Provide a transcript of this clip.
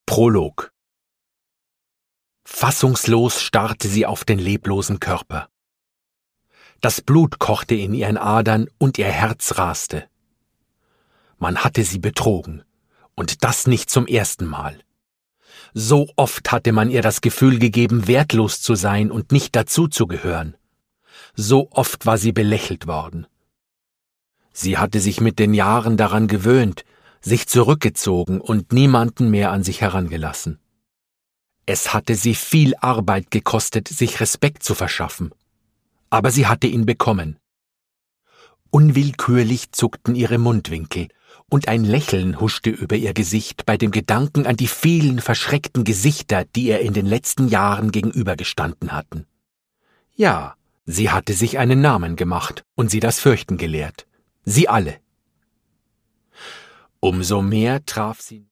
Prolog. Fassungslos starrte sie auf den leblosen Körper. Das Blut kochte in ihren Adern und ihr Herz raste. Man hatte sie betrogen, und das nicht zum ersten Mal. So oft hatte man ihr das Gefühl gegeben, wertlos zu sein und nicht dazuzugehören. So oft war sie belächelt worden. Sie hatte sich mit den Jahren daran gewöhnt, sich zurückgezogen und niemanden mehr an sich herangelassen. Es hatte sie viel Arbeit gekostet, sich Respekt zu verschaffen. Aber sie hatte ihn bekommen. Unwillkürlich zuckten ihre Mundwinkel, und ein Lächeln huschte über ihr Gesicht bei dem Gedanken an die vielen verschreckten Gesichter, die ihr in den letzten Jahren gegenübergestanden hatten. Ja, sie hatte sich einen Namen gemacht und sie das Fürchten gelehrt. Sie alle. Umso mehr traf sie